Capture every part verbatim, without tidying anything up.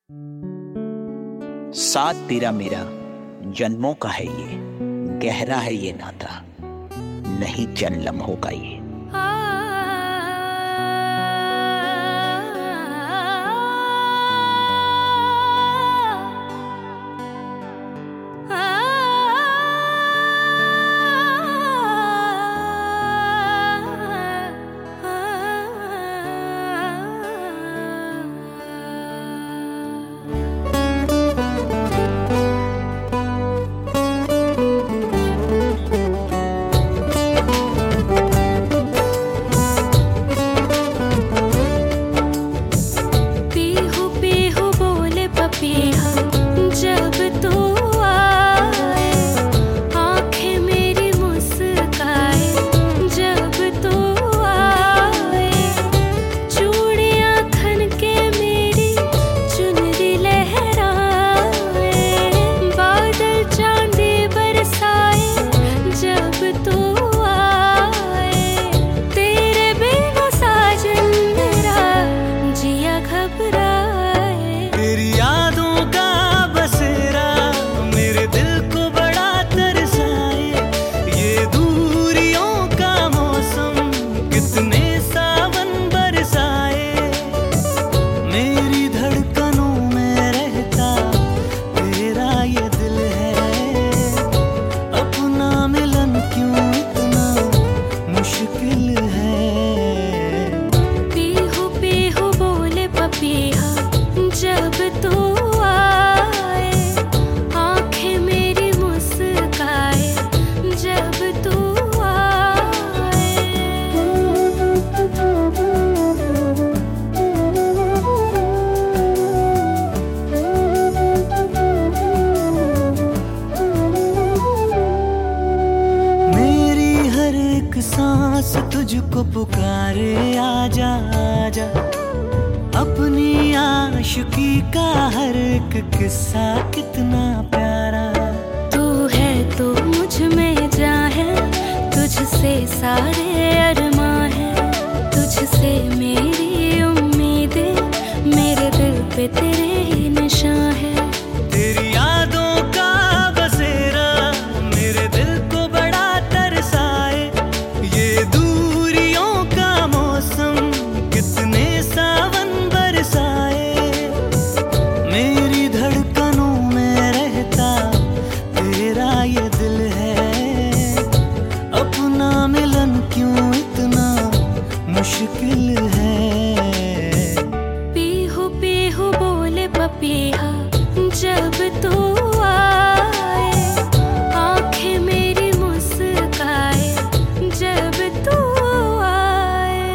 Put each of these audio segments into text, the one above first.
साथ तेरा मेरा जन्मों का है ये, गहरा है ये नाता, नहीं चंद लम्हों का ये। सांस तुझको पुकारे, आजा आजा, अपनी आशिकी का हर एक किस्सा कितना प्यारा। तू है तो मुझ में जान है, तुझसे सारे अरमां है, तुझसे मेरी उम्मीदें, मेरे दिल पे तेरे ही निशान है। तेरी यादों का बसेरा मेरे दिल को बड़ा तरसाए, ये दूरियों का मौसम कितने सावन बरसाए। मेरी धड़कनों में रहता तेरा ये दिल है, अपना मिलन क्यों इतना मुश्किल है। पीहू पीहू बोले पपीहा जब तू आए, आंखें मेरी मुस्काए जब तू आए।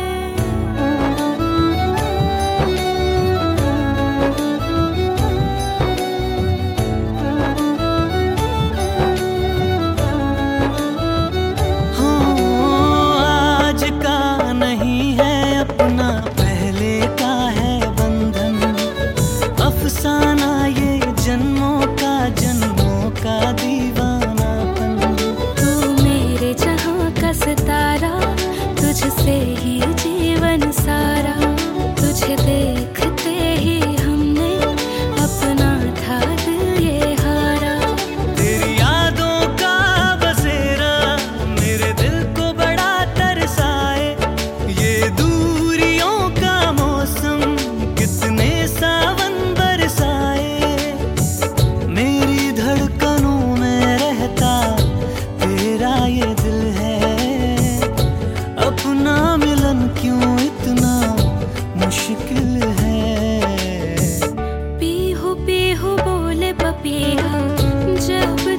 हाँ, आज का नहीं है अपना, पहले का है बंधन, अफसाना ये जन्मों का जन्मों का दीवानापन। तू मेरे जहां का सितारा, तुझसे ही जीवन सारा, तुझे देखते ही हमने अपना था दिल ये हारा। तेरी यादों का बसेरा मेरे दिल को बड़ा तरसाए, ये दूरियों का मौसम कितने सावन बरसाए। मेरी धड़कनों में रहता तेरा ये दिल है, अपना मिलन क्यों इतना मुश्किल है। पीहू पीहू बोले पपीहा जब